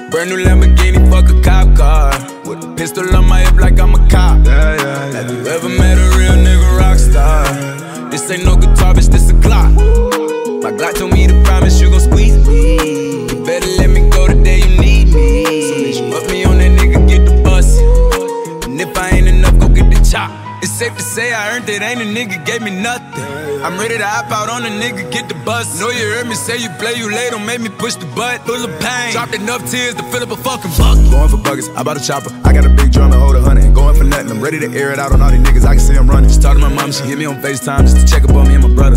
Brand new Lamborghini, fuck a cop car. With a pistol on my hip like I'm a cop. Have you ever met a real nigga rock star? This ain't no guitar, bitch, this a Glock. My Glock told me to promise you gon' squeeze me. You better let me go the day you need me. So bitch, you put me on that nigga, get the bus. And if I ain't enough, go get the chop. It's safe to say I earned it, ain't a nigga gave me nothing. I'm ready to hop out on a nigga, get the bus. Know you heard me say you play, you late, don't make me push the butt. Full of pain, dropped enough tears to fill up a fucking bucket. Going for buggers, I bought a chopper. I got a big drum and hold 100. Ain't going for nothing, I'm ready to air it out on all these niggas, I can see I'm running. Just talk to my mom, she hit me on FaceTime just to check up on me and my brother.